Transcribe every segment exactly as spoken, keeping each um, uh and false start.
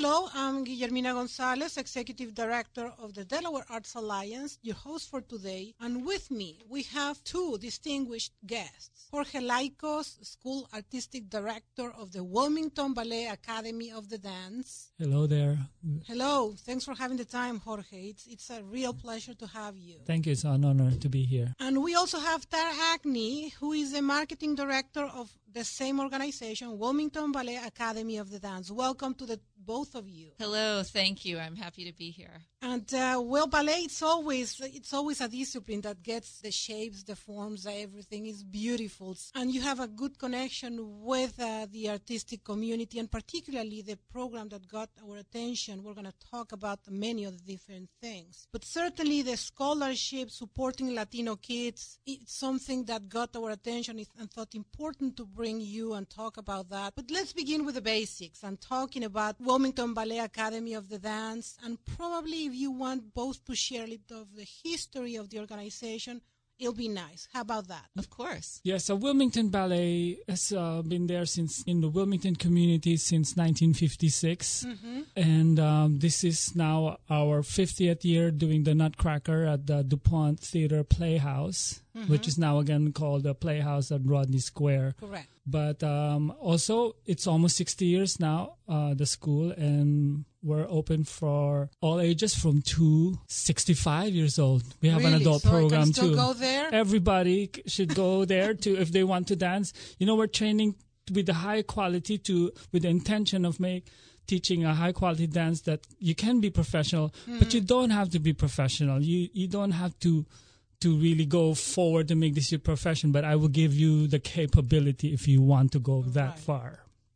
Hello, I'm Guillermina Gonzalez, Executive Director of the Delaware Arts Alliance, your host for today. And with me, we have two distinguished guests. Jorge Laicos, School Artistic Director of the Wilmington Ballet Academy of the Dance. Hello there. Hello. Thanks for having the time, Jorge. It's, it's a real pleasure to have you. Thank you. It's an honor to be here. And we also have Tara Hackney, who is the Marketing Director of the same organization, Wilmington Ballet Academy of the Dance. Welcome to the both of you. Hello, thank you. I'm happy to be here. And uh, well, ballet, it's always it's always a discipline that gets the shapes, the forms, everything is beautiful. And you have a good connection with uh, the artistic community, and particularly the program that got our attention. We're going to talk about many of the different things. But certainly the scholarship supporting Latino kids, it's something that got our attention and thought important to bring you and talk about that. But let's begin with the basics and talking about Wilmington Ballet Academy of the Dance, and probably if you want both to share a little of the history of the organization, it'll be nice. How about that? Of course. Yes, so Wilmington Ballet has uh, been there since in the Wilmington community since nineteen fifty-six. Mm-hmm. And um, this is now our fiftieth year doing the Nutcracker at the DuPont Theater Playhouse, mm-hmm. which is now again called the Playhouse at Rodney Square. Correct. But um, also, it's almost sixty years now, uh, the school, and we're open for all ages from two to sixty-five years old. We have really? an adult so program I can still too. Go there? Everybody should go there too if they want to dance. You know, we're training with the high quality to with the intention of make teaching a high quality dance that you can be professional, mm-hmm. but you don't have to be professional. You you don't have to. to really go forward to make this your profession, but I will give you the capability if you want to go that right. far.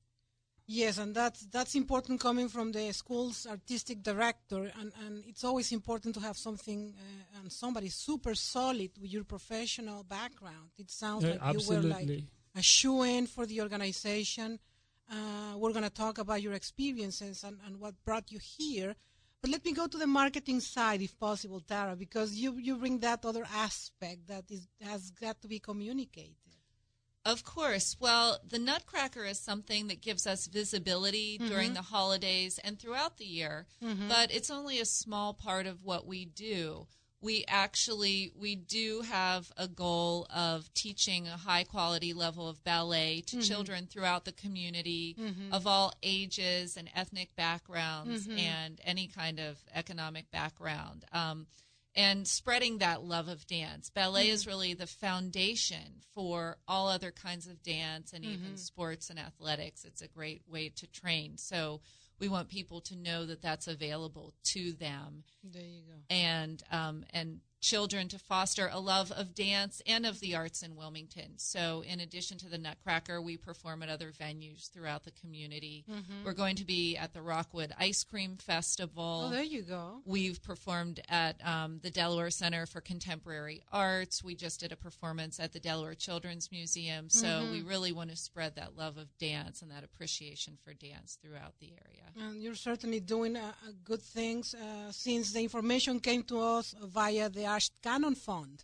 Yes, and that's that's important coming from the school's artistic director, and, and it's always important to have something uh, and somebody super solid with your professional background. It sounds Yeah, like absolutely. you were like a shoe-in for the organization. Uh, we're going to talk about your experiences and, and what brought you here. But let me go to the marketing side, if possible, Tara, because you, you bring that other aspect that is has got to be communicated. Of course. Well, the Nutcracker is something that gives us visibility mm-hmm. during the holidays and throughout the year, mm-hmm. but it's only a small part of what we do. We actually, we do have a goal of teaching a high-quality level of ballet to mm-hmm. children throughout the community mm-hmm. of all ages and ethnic backgrounds mm-hmm. and any kind of economic background, um, and spreading that love of dance. Ballet mm-hmm. is really the foundation for all other kinds of dance and mm-hmm. even sports and athletics. It's a great way to train. So we want people to know that that's available to them. There you go. And um, and children to foster a love of dance and of the arts in Wilmington. So in addition to the Nutcracker, we perform at other venues throughout the community. Mm-hmm. We're going to be at the Rockwood Ice Cream Festival. Oh, there you go. We've performed at um, the Delaware Center for Contemporary Arts. We just did a performance at the Delaware Children's Museum. So mm-hmm. we really want to spread that love of dance and that appreciation for dance throughout the area. And you're certainly doing uh, good things uh, since the information came to us via the Ash Cannon Fund.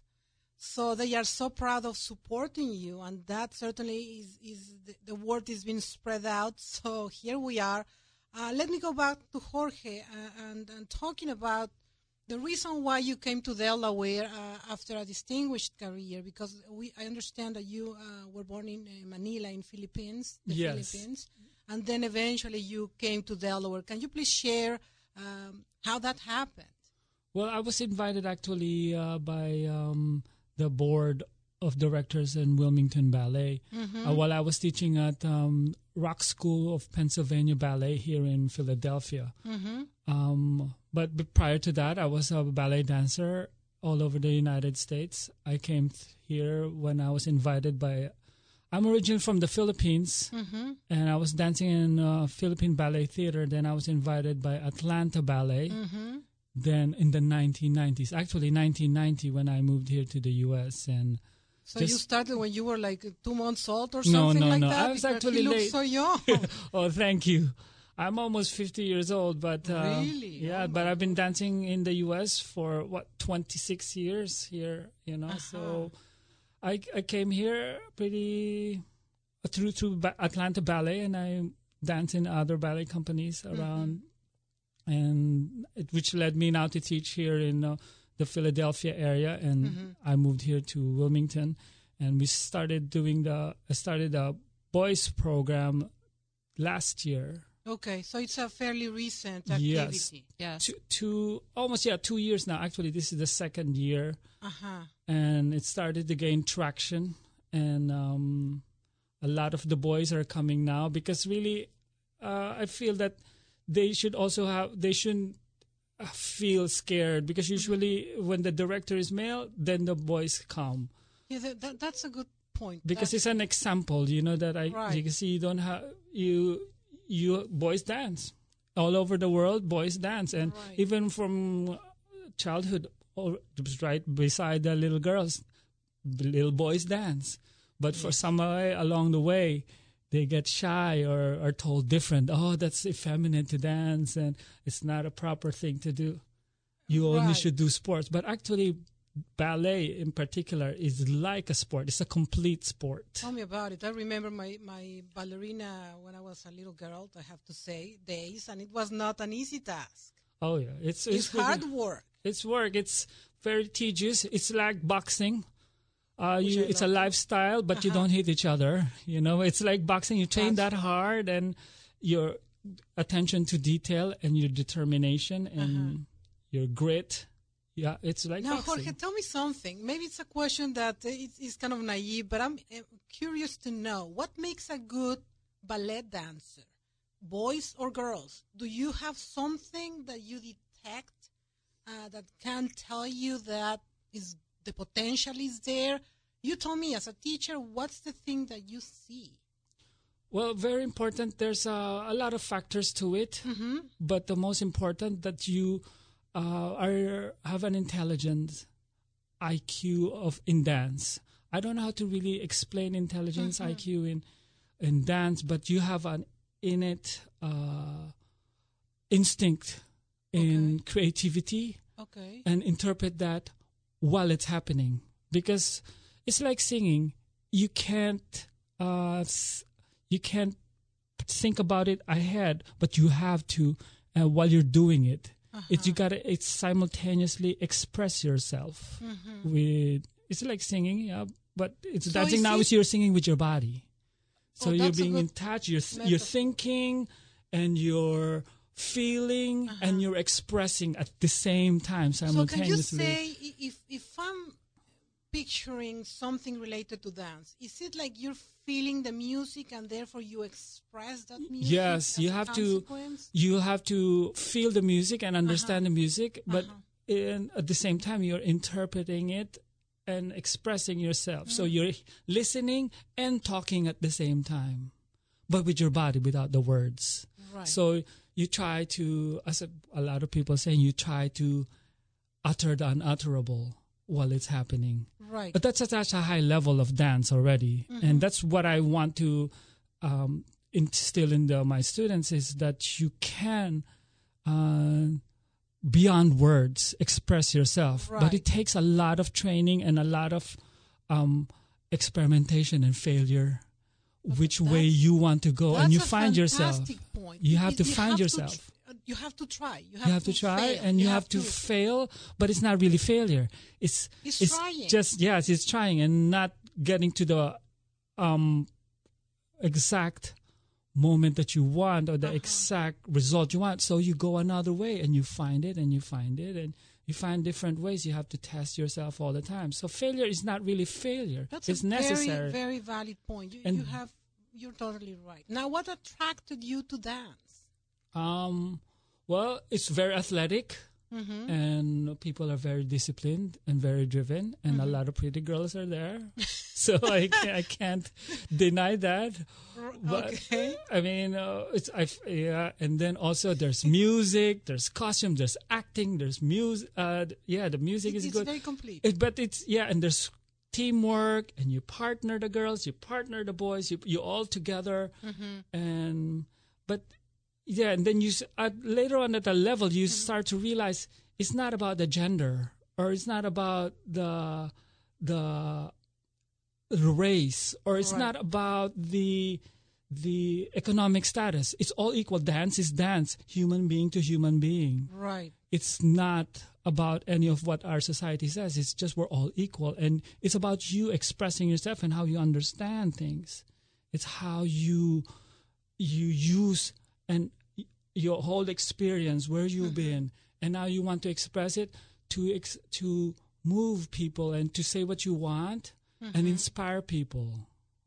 So they are so proud of supporting you, and that certainly is, is the, the word is being spread out. So here we are. Uh, let me go back to Jorge uh, and, and talking about the reason why you came to Delaware uh, after a distinguished career, because we I understand that you uh, were born in uh, Manila in Philippines, the yes. Philippines, and then eventually you came to Delaware. Can you please share um, how that happened? Well, I was invited actually uh, by um, the board of directors in Wilmington Ballet mm-hmm. uh, while I was teaching at um, Rock School of Pennsylvania Ballet here in Philadelphia. Mm-hmm. Um, but b- prior to that, I was a ballet dancer all over the United States. I came th- here when I was invited by... I'm originally from the Philippines, mm-hmm. and I was dancing in uh, Philippine Ballet Theater. Then I was invited by Atlanta Ballet. Mm-hmm. Then in the nineteen nineties, actually nineteen ninety, when I moved here to the U S and so just, you started when you were like two months old or no, something no, like no. that? I was because actually he looks late. so young. Oh, thank you. I'm almost fifty years old, but uh, really? yeah, oh but I've been dancing in the U S for what twenty-six years here, you know. Uh-huh. So I I came here pretty through through ba- Atlanta Ballet, and I danced in other ballet companies around. Mm-hmm. and it, which led me now to teach here in uh, the Philadelphia area, and mm-hmm. I moved here to Wilmington, and we started doing the I started a boys program last year. Okay, so it's a fairly recent activity. Yes, yes. Two, two, almost yeah, two years now. Actually, this is the second year, uh-huh. and it started to gain traction, and um, a lot of the boys are coming now because really, uh, I feel that they should also have they shouldn't feel scared because usually mm-hmm. when the director is male, then the boys come. Yeah, that, that, that's a good point. Because that's it's an example, you know, that I right. you can see you don't have you. You boys dance all over the world. Boys dance, and right. even from childhood, right beside the little girls, the little boys dance. But yes. for some way along the way, they get shy or are told different. Oh, that's effeminate to dance, and it's not a proper thing to do. You right. only should do sports. But actually, ballet in particular is like a sport. It's a complete sport. Tell me about it. I remember my, my ballerina when I was a little girl, I have to say, days, and it was not an easy task. Oh, yeah. It's, it's, it's hard really, work. It's work. It's very tedious. It's like boxing. Uh, you, it's a lifestyle, but uh-huh. you don't hit each other. You know, it's like boxing. You train That's that hard, and your attention to detail and your determination and uh-huh. your grit. Yeah, it's like now, boxing. Jorge, tell me something. Maybe it's a question that is, is kind of naive, but I'm uh, curious to know what makes a good ballet dancer, boys or girls? Do you have something that you detect uh, that can tell you that is the potential is there? You tell me, as a teacher, what's the thing that you see? Well, very important. There's uh, a lot of factors to it, mm-hmm. but the most important that you uh, are have an intelligent I Q of in dance. I don't know how to really explain intelligence mm-hmm. I Q in in dance, but you have an innate uh, instinct in okay. creativity okay. and interpret that while it's happening. Because it's like singing. You can't uh, you can't think about it ahead, but you have to uh, while you're doing it. Uh-huh. It you gotta it's simultaneously express yourself mm-hmm. with. It's like singing, yeah, but it's so dancing now. Is you're singing with your body, so oh, you're being in touch. You're th- you're thinking, and you're feeling, uh-huh. and you're expressing at the same time simultaneously. So can you say if if I'm picturing something related to dance, is it like you're feeling the music and therefore you express that music? Yes, you have to. You have to feel the music and understand uh-huh. the music, but uh-huh. in, at the same time you're interpreting it and expressing yourself. Mm. So you're listening and talking at the same time, but with your body, without the words. Right. So you try to, as a, a lot of people are saying, you try to utter the unutterable while it's happening. Right. But that's at such a high level of dance already. Mm-hmm. And that's what I want to um, instill in the, my students is that you can, uh, beyond words, express yourself. Right. But it takes a lot of training and a lot of um, experimentation and failure, but which way you want to go. And you find yourself. Point. You have it, to you find have yourself. To tr- you have to try. You have, you have to, to try, fail. and you, you have, have to, to fail. But it's not really failure. It's it's, it's trying. just yes, it's trying and not getting to the um, exact moment that you want or the uh-huh. exact result you want. So you go another way, and you find it, and you find it, and you find different ways. You have to test yourself all the time. So failure is not really failure. That's it's a necessary. very, very valid point. You, and you have. You're totally right. Now, what attracted you to dance? Um, well, it's very athletic, mm-hmm. and people are very disciplined and very driven, and mm-hmm. a lot of pretty girls are there. So I, can't, I can't deny that. But, okay. I mean, uh, it's I yeah, and then also there's music, there's costume, there's acting, there's music. Uh, yeah, the music it, is it's good. It's very complete. It, but it's yeah, and there's teamwork, and you partner the girls, you partner the boys, you you all together, mm-hmm. and but yeah, and then you uh, later on at a level you mm-hmm. start to realize it's not about the gender or it's not about the the, the race or it's right. not about the the economic status. It's all equal. Dance is dance, human being to human being. Right. It's not about any of what our society says. It's just we're all equal. And it's about you expressing yourself and how you understand things. It's how you you use and your whole experience, where you've mm-hmm. been, and now you want to express it to ex- to move people and to say what you want mm-hmm. and inspire people.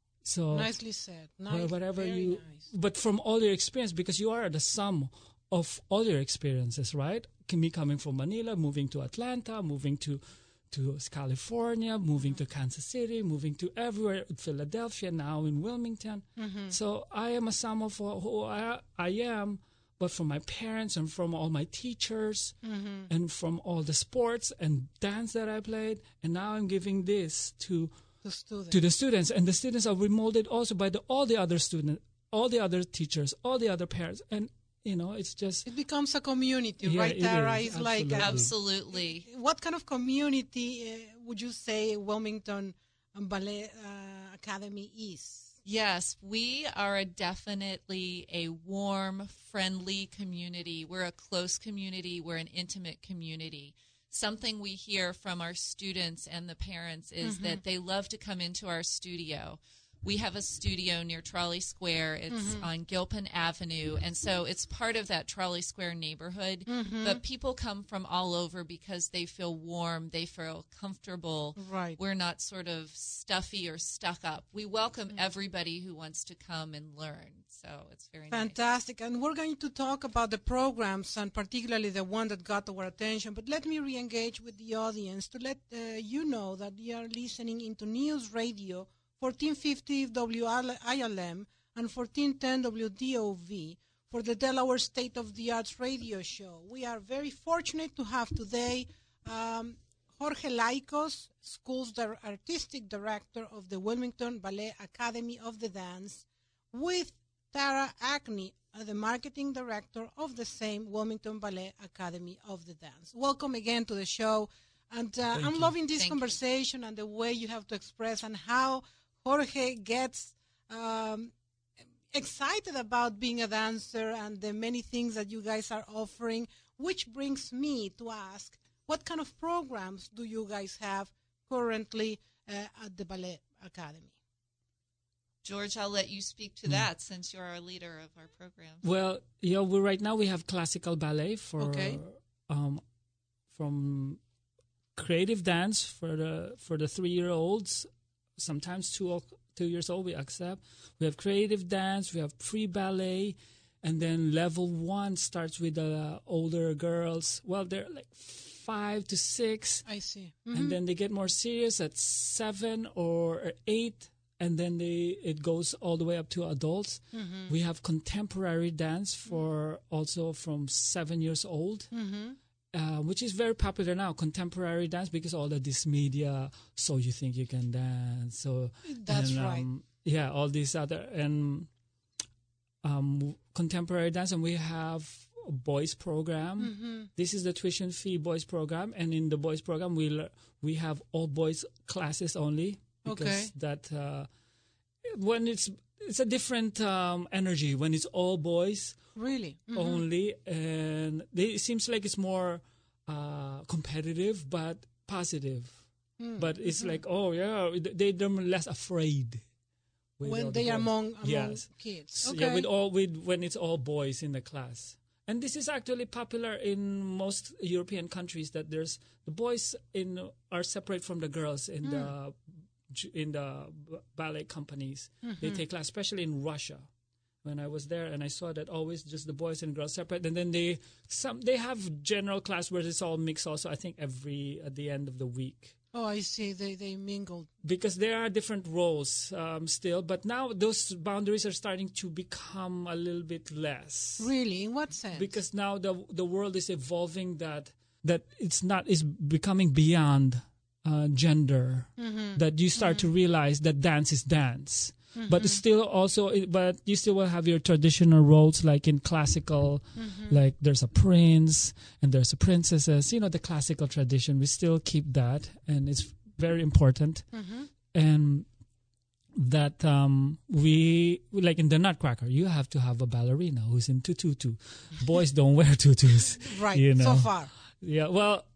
So nicely said. Nice, whatever very you, nice. But from all your experience, because you are the sum of all your experiences, right? Me coming from Manila, moving to Atlanta, moving to to California, moving mm-hmm. to Kansas City, moving to everywhere, Philadelphia, now in Wilmington. Mm-hmm. So I am a sum of who I, I am, but from my parents and from all my teachers mm-hmm. and from all the sports and dance that I played, and now I'm giving this to the students. to the students, and the students are remolded also by the, all the other students, all the other teachers, all the other parents, and you know, it's just it becomes a community, yeah, right, Tara? It is. It's like a, absolutely. What kind of community uh, would you say Wilmington Ballet uh, Academy is? Yes, we are a definitely a warm, friendly community. We're a close community. We're an intimate community. Something we hear from our students and the parents is mm-hmm. that they love to come into our studio. We have a studio near Trolley Square. It's mm-hmm. on Gilpin Avenue, and so it's part of that Trolley Square neighborhood. Mm-hmm. But people come from all over because they feel warm, they feel comfortable. Right. We're not sort of stuffy or stuck up. We welcome mm-hmm. everybody who wants to come and learn. So it's very fantastic. nice. And we're going to talk about the programs, and particularly the one that got our attention. But let me re-engage with the audience to let uh, you know that you are listening into News Radio fourteen fifty W I L M and fourteen ten W D O V for the Delaware State of the Arts radio show. We are very fortunate to have today um, Jorge Laicos, School's di- Artistic Director of the Wilmington Ballet Academy of the Dance, with Tara Acne, uh, the Marketing Director of the same Wilmington Ballet Academy of the Dance. Welcome again to the show. And uh, I'm you. loving this Thank conversation you. And the way you have to express and how Jorge gets um, excited about being a dancer and the many things that you guys are offering, which brings me to ask, what kind of programs do you guys have currently uh, at the Ballet Academy? George, I'll let you speak to mm. that since you're our leader of our program. Well, yeah, we right now we have classical ballet for okay. um, from creative dance for the for the three-year-olds. Sometimes two two years old we accept. We have creative dance, we have pre-ballet, and then level one starts with the uh, older girls. Well, they're like five to six. I see. Mm-hmm. And then they get more serious at seven or eight, and then they it goes all the way up to adults. Mm-hmm. We have contemporary dance for also from seven years old. Mm-hmm. Uh, which is very popular now, contemporary dance, because all of this media, so you think you can dance. So that's and, um, right. Yeah, all these other and um, contemporary dance, and we have a boys program. Mm-hmm. This is the tuition fee boys program, and in the boys program we le- we have all boys classes only because okay. that uh, when it's it's a different um, energy when it's all boys. Really? Mm-hmm. Only, and they, it seems like it's more uh, competitive but positive. Mm-hmm. But it's mm-hmm. like, oh yeah, they they're less afraid when they are among, among yes. kids. Okay. Okay. Yeah, with all with when it's all boys in the class. And this is actually popular in most European countries, that there's the boys in are separate from the girls in mm. the in the ballet companies. Mm-hmm. They take class, especially in Russia. When I was there, and I saw that always just the boys and girls separate, and then they some they have general class where it's all mixed. Also, I think every at the end of the week. Oh, I see. They they mingled because there are different roles um, still, but now those boundaries are starting to become a little bit less. Really, in what sense? Because now the the world is evolving that that it's not is becoming beyond uh, gender. Mm-hmm. That you start mm-hmm. to realize that dance is dance. Mm-hmm. But it's still also, but you still will have your traditional roles, like in classical, mm-hmm. like there's a prince and there's a princesses. You know, the classical tradition. We still keep that, and it's very important. Mm-hmm. And that um, we, like in the Nutcracker, you have to have a ballerina who's in tutu. Boys don't wear tutus. Right, you know? so far. Yeah, well,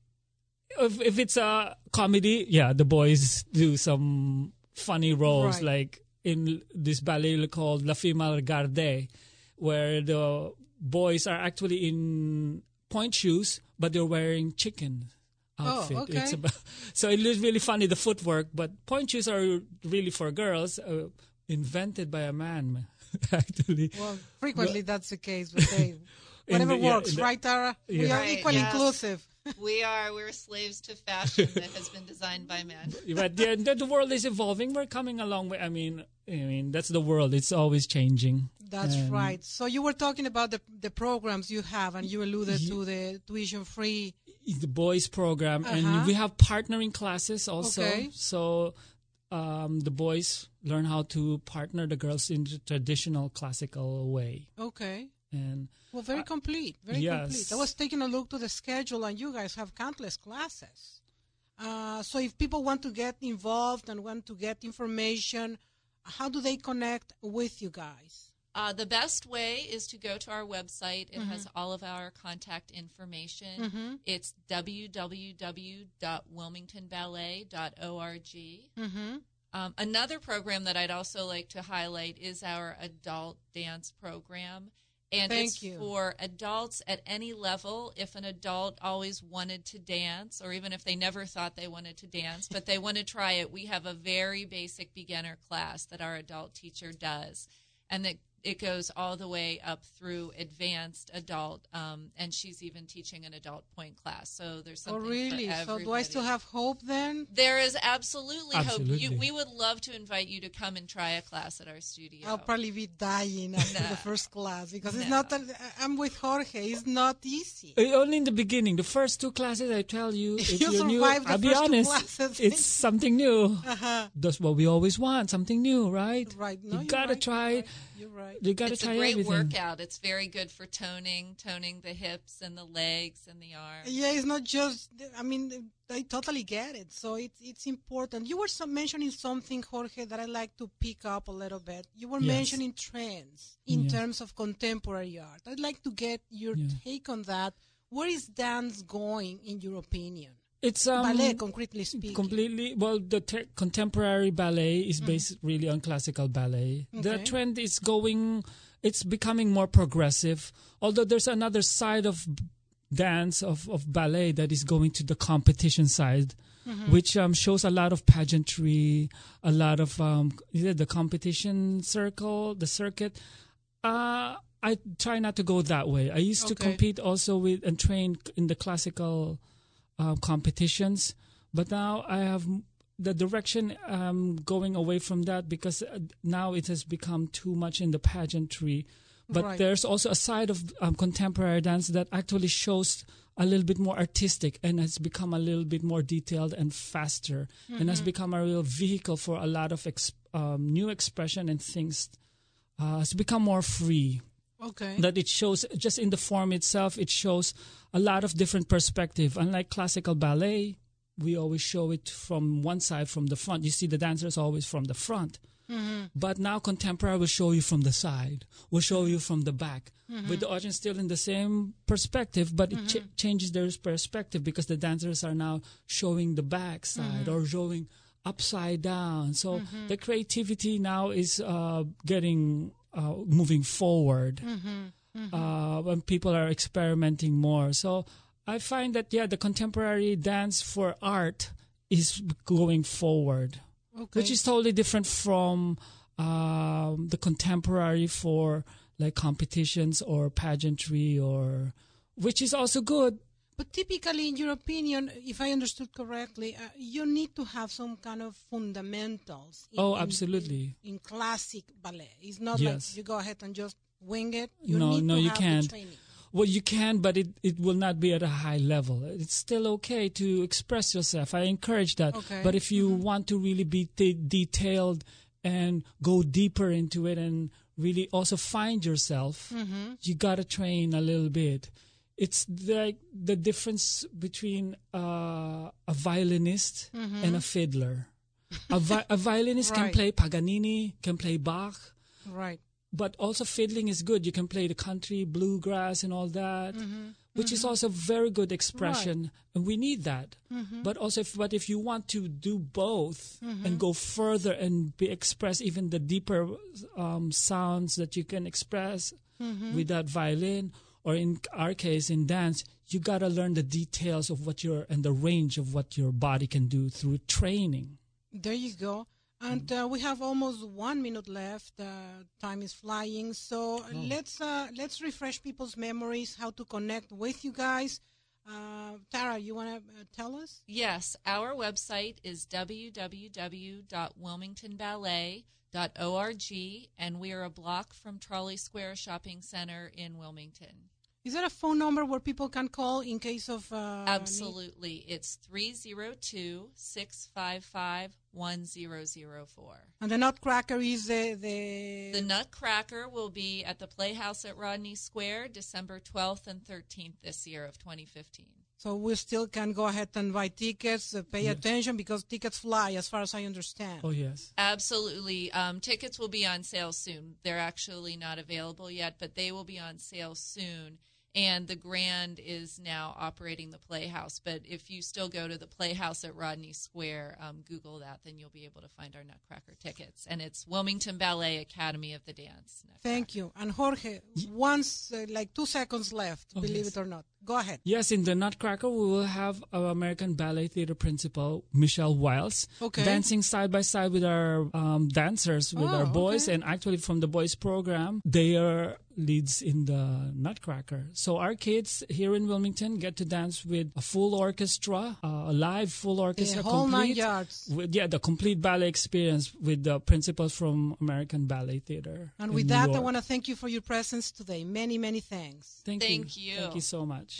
if, if it's a comedy, yeah, the boys do some funny roles, Right. like in this ballet called La Female Garde, where the boys are actually in point shoes, but they're wearing chicken outfit. Oh, okay. It's about, so it is really funny, the footwork, but point shoes are really for girls, uh, invented by a man, actually. Well, frequently that's the case, but they, whatever the- yeah, works, in the- right, Tara? We Yeah. are Right, equally yes. inclusive. We are. We're slaves to fashion that has been designed by men. But the, the, the world is evolving. We're coming a long way. I mean, I mean that's the world. It's always changing. That's And right. So you were talking about the the programs you have, and you alluded to the tuition-free. The boys program, Uh-huh. and we have partnering classes also. Okay. So um, the boys learn how to partner the girls in the traditional classical way. Okay. And Well, very complete. Very yes. complete. I was taking a look to the schedule, and you guys have countless classes. Uh, so if people want to get involved and want to get information, how do they connect with you guys? Uh, the best way is to go to our website. It has all of our contact information. Mm-hmm. It's w w w dot wilmington ballet dot org. Mm-hmm. Um, another program that I'd also like to highlight is our adult dance program. And Thank it's you. for adults at any level. If an adult always wanted to dance, or even if they never thought they wanted to dance, but they want to try it, we have a very basic beginner class that our adult teacher does. And that it goes all the way up through advanced adult, um, and she's even teaching an adult point class. So there's Oh, something really? for So everybody. do I still have hope then? There is absolutely, hope. Absolutely. You, we would love to invite you to come and try a class at our studio. I'll probably be dying after No. the first class because it's No. not. A, I'm with Jorge. It's not easy. Uh, only in the beginning, the first two classes, I tell you, if You you're new, survived the I'll be first two honest, classes. it's something new. Uh-huh. That's what we always want, something new, right? Right. No, you you're gotta right. try. You're right. You're right. You gotta It's try a great everything. workout. It's very good for toning, toning the hips and the legs and the arms. Yeah, it's not just. I mean, I totally get it. So it's it's important. You were some, mentioning something, Jorge, that I like to pick up a little bit. You were Yes. mentioning trends in Yes. terms of contemporary art. I'd like to get your Yeah. take on that. Where is dance going, in your opinion? It's um, Ballet, concretely speaking. completely. Well, the te- contemporary ballet is based really on classical ballet. The Okay. trend is going. It's becoming more progressive. Although there's another side of b- dance of, of ballet that is going to the competition side, which um, shows a lot of pageantry, a lot of um, yeah, the competition circle, the circuit. Uh, I try not to go that way. I used to Okay. compete also with and train in the classical uh, competitions, but now I have m- the direction um, going away from that because uh, now it has become too much in the pageantry. But Right. there's also a side of um, contemporary dance that actually shows a little bit more artistic and has become a little bit more detailed and faster and has become a real vehicle for a lot of ex- um, new expression and things. Uh, it's become more free. Okay. That it shows just in the form itself, it shows a lot of different perspective. Unlike classical ballet, we always show it from one side, from the front. You see the dancers always from the front. Mm-hmm. But now contemporary will show you from the side, will show you from the back, with the audience still in the same perspective, but it ch- changes their perspective because the dancers are now showing the back side or showing upside down. So the creativity now is uh, getting uh, moving forward uh, when people are experimenting more. So I find that yeah, the contemporary dance for art is going forward. Okay. Which is totally different from um, the contemporary for like competitions or pageantry, or which is also good. But typically, in your opinion, if I understood correctly, uh, you need to have some kind of fundamentals. In, Oh, in- absolutely. In, in classic ballet, it's not Yes. like you go ahead and just wing it. You No, need no, to you have can't. The training. Well, you can, but it, it will not be at a high level. It's still okay to express yourself. I encourage that. Okay. But if you want to really be de- detailed and go deeper into it and really also find yourself, you got to train a little bit. It's like the difference between uh, a violinist and a fiddler. A, vi- a violinist Right. can play Paganini, can play Bach, Right. but also fiddling is good. You can play the country, bluegrass, and all that, Mm-hmm. which is also very good expression, and we need that. Mm-hmm. But also, if, but if you want to do both Mm-hmm. and go further and be express even the deeper um, sounds that you can express Mm-hmm. with that violin, or in our case in dance, you got to learn the details of what your and the range of what your body can do through training. There you go. And uh, we have almost one minute left. Uh, time is flying, so let's uh, let's refresh people's memories. How to connect with you guys? Uh, Tara, you want to uh, tell us? Yes, our website is w w w dot wilmington ballet dot org, and we are a block from Trolley Square Shopping Center in Wilmington. Is there a phone number where people can call in case of uh, Absolutely. It's three oh two, six five five, one zero zero four. And the Nutcracker is the the, The Nutcracker will be at the Playhouse at Rodney Square December twelfth and thirteenth this year of twenty fifteen. So we still can go ahead and buy tickets, uh, pay Yes. attention, because tickets fly, as far as I understand. Oh yes. Absolutely. Um, tickets will be on sale soon. They're actually not available yet, but they will be on sale soon. And the Grand is now operating the Playhouse. But if you still go to the Playhouse at Rodney Square, um, Google that, then you'll be able to find our Nutcracker tickets. And it's Wilmington Ballet Academy of the Dance. Nutcracker. Thank you. And Jorge, once, uh, like two seconds left, Oh, believe yes. it or not. Go ahead. Yes, in the Nutcracker, we will have our American Ballet Theater principal, Michelle Wiles, Okay. dancing side by side with our um, dancers, with Oh, our boys. okay. And actually, from the boys program, they are leads in the Nutcracker. So our kids here in Wilmington get to dance with a full orchestra, uh, a live full orchestra, The whole nine complete. yards. With, yeah, the complete ballet experience with the principals from American Ballet Theater. And in with New that, I York. want to thank you for your presence today. Many, many thanks. Thank, Thank you. you. Thank you so much.